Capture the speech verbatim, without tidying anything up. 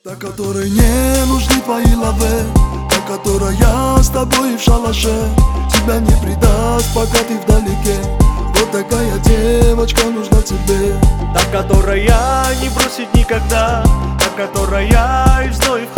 Та, которой не нужны твои лавы, та, которая с тобой в шалаше, тебя не предаст, пока ты вдалеке. Вот такая девочка нужна тебе. Та, которая не бросит никогда, та, которая и в зной, и в